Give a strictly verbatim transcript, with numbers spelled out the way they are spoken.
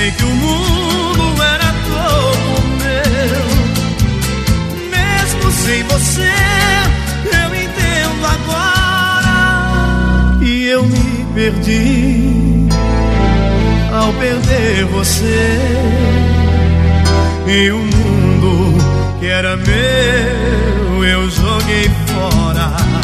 Pensei que o mundo era todo meu. Mesmo sem você, eu entendo agora que eu me perdi ao perder você. E o mundo que era meu eu joguei fora.